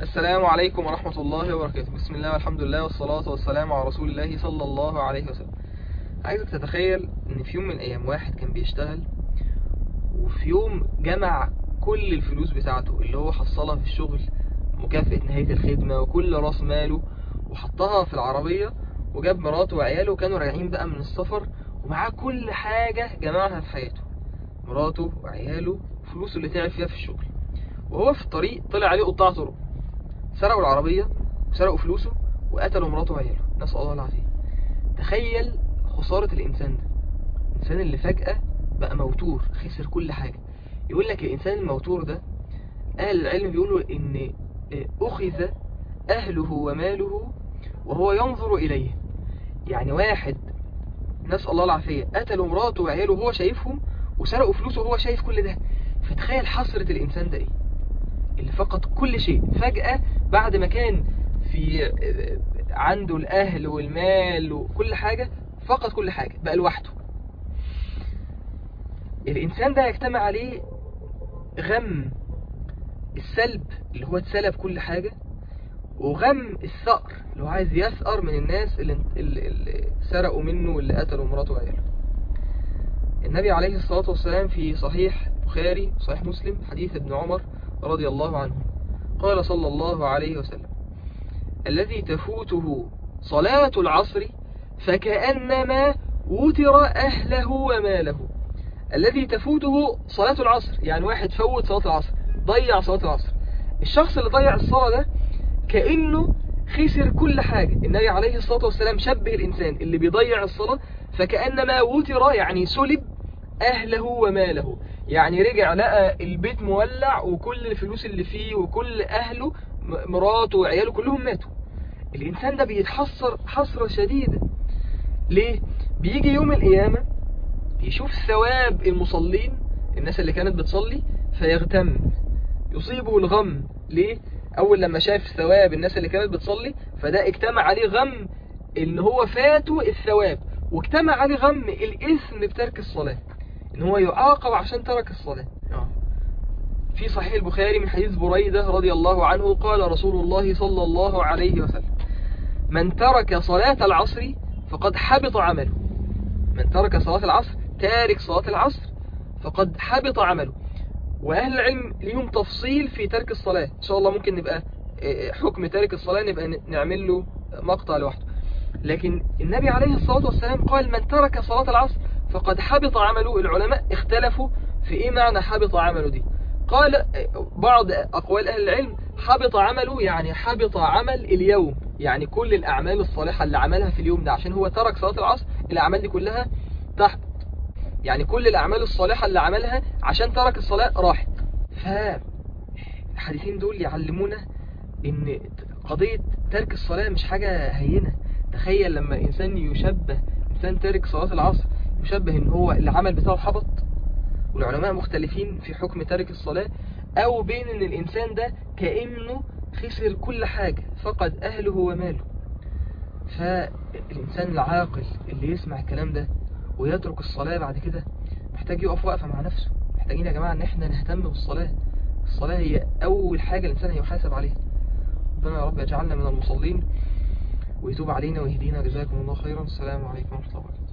السلام عليكم ورحمة الله وبركاته. بسم الله والحمد لله والصلاة والسلام على رسول الله صلى الله عليه وسلم. عايزك تتخيل ان في يوم من الايام واحد كان بيشتغل، وفي يوم جمع كل الفلوس بتاعته اللي هو حصلها في الشغل، مكافأة نهاية الخدمة وكل راس ماله، وحطها في العربية وجاب مراته وعياله، وكانوا راجعين بقى من السفر ومعاه كل حاجة جمعها في حياته، مراته وعياله، فلوسه اللي تعب فيها في الشغل. وهو في الطريق طلع عليه قطاع طرق، سرقوا العربية وسرقوا فلوسه وقتلوا مراته وعياله، نسأل الله العافية. تخيل خسارة الإنسان ده، الإنسان اللي فجأة بقى موتور، خسر كل حاجة. يقول لك الإنسان الموتور ده أهل العلم بيقولوا إن أخذ أهله وماله وهو ينظر إليه. يعني واحد، نسأل الله العافية، قتلوا مراته وعياله وهو شايفهم، وسرقوا فلوسه وهو شايف كل ده. فتخيل حسرة الإنسان ده إيه، اللي فقد كل شيء فجأة بعد ما كان في عنده الأهل والمال وكل حاجة، فقد كل حاجة بقى لوحده. الإنسان ده يجتمع عليه غم السلب اللي هو اتسلب كل حاجة، وغم الثأر اللي هو عايز يثأر من الناس اللي سرقوا منه واللي قتلوا مراته وعياله. النبي عليه الصلاة والسلام في صحيح بخاري صحيح مسلم حديث ابن عمر رضي الله عنه قال صلى الله عليه وسلم: الذي تفوته صلاة العصر فكأنما وتر أهله وماله. الذي تفوته صلاة العصر، يعني واحد فوت صلاة العصر، ضيع صلاة العصر. الشخص اللي ضيع الصلاة ده كأنه خسر كل حاجة. النبي عليه الصلاة والسلام شبه الإنسان اللي بيضيع الصلاة فكأنما وتر، يعني سلب أهله وماله، يعني رجع لقى البيت مولع وكل الفلوس اللي فيه وكل أهله، مراته وعياله كلهم ماتوا. الإنسان ده بيتحسر حسرة شديدة. ليه؟ بيجي يوم القيامة يشوف ثواب المصلين، الناس اللي كانت بتصلي، فيغتم، يصيبه الغم. ليه؟ أول لما شاف ثواب الناس اللي كانت بتصلي، فده اجتمع عليه غم إن هو فاته الثواب، واجتمع عليه غم الإثم بترك الصلاة، إن هو يعاقب عشان ترك الصلاة. في صحيح البخاري من حديث بريدة رضي الله عنه قال رسول الله صلى الله عليه وسلم: من ترك صلاة العصر فقد حبط عمله. من ترك صلاة العصر، تارك صلاة العصر، فقد حبط عمله. وأهل العلم ليهم تفصيل في ترك الصلاة، إن شاء الله ممكن نبقى حكم تارك الصلاة نبقى نعمل له مقطع لوحده. لكن النبي عليه الصلاة والسلام قال: من ترك صلاة العصر فقد حبط عمله. العلماء اختلفوا في إيه معنى حبط عمله دي. قال بعض أقوال أهل العلم: حبط عمله يعني حبط عمل اليوم، يعني كل الأعمال الصالحة اللي عملها في اليوم ده، عشان هو ترك صلاة العصر الأعمال دي كلها تحبط، يعني كل الأعمال الصالحة اللي عملها عشان ترك الصلاة راحت. فالحديثين دول يعلمونا إن قضية ترك الصلاة مش حاجة هينة. تخيل لما إنسان يشبه، إنسان تارك صلاة العصر يشبه إن هو العمل بتاعه حبط. والعلماء مختلفين في حكم تارك الصلاة، أو بين إن الإنسان ده كأنه خسر كل حاجة، فقد أهله وماله. فالإنسان العاقل اللي يسمع الكلام ده ويترك الصلاة بعد كده محتاج يقف وقفة مع نفسه. محتاجين يا جماعة إن احنا نهتم بالصلاة. الصلاة هي أول حاجة الإنسان هيحاسب عليها. ربنا يا رب يجعلنا من المصلين ويتوب علينا ويهدينا. جزاكم الله خيرا. السلام عليكم ورحمة الله وبركاته.